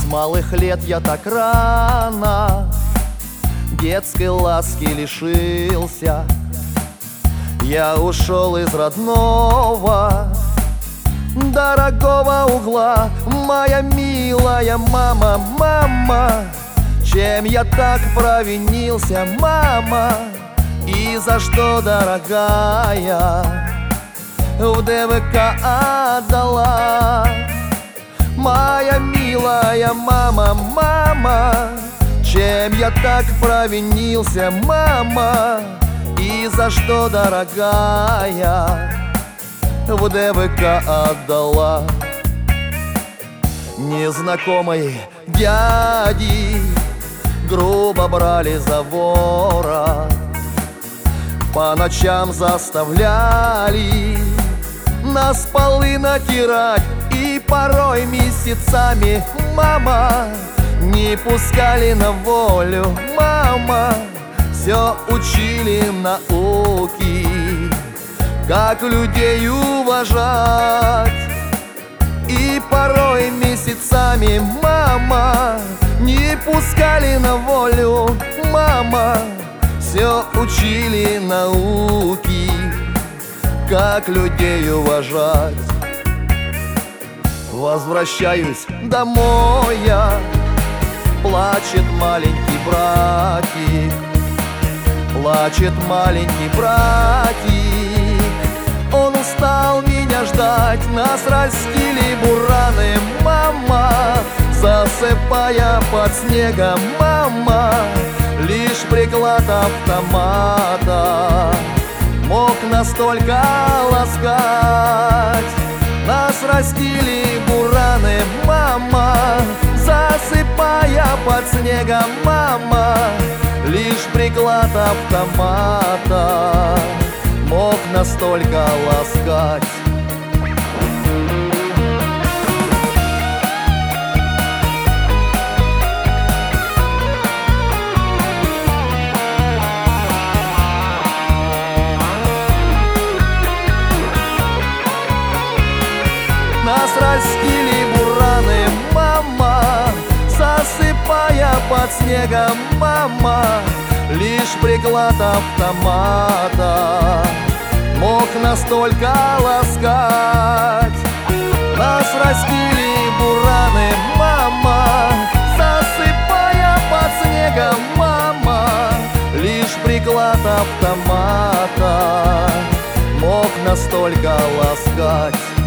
малых лет я так рано детской ласки лишился. Я ушел из родного, дорогого угла. Моя милая мама, мама, чем я так провинился, мама? И за что, дорогая, в ДВК отдала? Моя милая мама, мама, чем я так провинился, мама? И за что, дорогая, в ДВК отдала? Незнакомые дяди грубо брали за ворот, по ночам заставляли нас полы натирать, и порой месяцами, мама, не пускали на волю, мама. Все учили науки, как людей уважать. И порой месяцами, мама, не пускали на волю, мама. Все учили науки, как людей уважать. Возвращаюсь домой я, плачет маленький братик, плачет маленький братик. Он устал меня ждать, нас растили бураны, мама, засыпая под снегом, мама. Лишь приклад автомата мог настолько ласкать. Нас растили бураны, мама, засыпая под снегом, мама. Лишь приклад автомата мог настолько ласкать. Нас растили бураны, мама, засыпая под снегом, мама. Лишь приклад автомата мог настолько ласкать. Нас растили бураны, мама, засыпая под снегом, мама. Лишь приклад автомата мог настолько ласкать.